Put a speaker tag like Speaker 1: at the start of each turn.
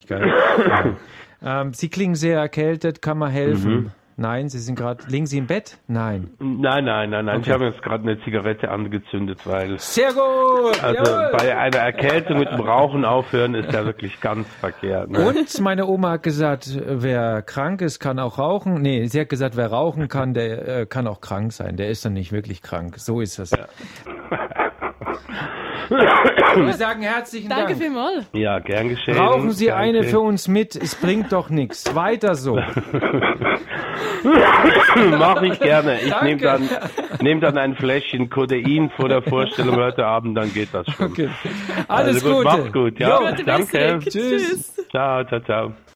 Speaker 1: gell? Sie klingen sehr erkältet, kann man helfen? Nein, Sie sind gerade, liegen Sie im Bett? Nein.
Speaker 2: Nein.
Speaker 1: Okay.
Speaker 2: Ich habe jetzt gerade eine Zigarette angezündet, weil...
Speaker 1: Sehr gut!
Speaker 2: Also
Speaker 1: Jawohl.
Speaker 2: bei einer Erkältung mit dem Rauchen aufhören ist ja wirklich ganz verkehrt. Ne?
Speaker 1: Und meine Oma hat gesagt, wer krank ist, kann auch rauchen. Nee, sie hat gesagt, wer rauchen kann, der kann auch krank sein. Der ist dann nicht wirklich krank. So ist das. Ja. Wir sagen herzlichen
Speaker 3: Danke
Speaker 1: Dank.
Speaker 3: vielmals.
Speaker 2: Ja, gern geschehen.
Speaker 1: Rauchen Sie
Speaker 2: Gern
Speaker 1: eine
Speaker 2: geschehen.
Speaker 1: für uns mit. Es bringt doch nichts. Weiter so.
Speaker 2: Mache ich gerne. Ich
Speaker 1: Danke.
Speaker 2: nehme dann ein Fläschchen Codein vor der Vorstellung heute Abend, dann geht das schon.
Speaker 1: Okay. Alles
Speaker 2: also gut,
Speaker 1: Gute.
Speaker 2: macht's gut. Ja,
Speaker 3: Gute
Speaker 2: danke.
Speaker 3: Besserung. Tschüss.
Speaker 2: Ciao.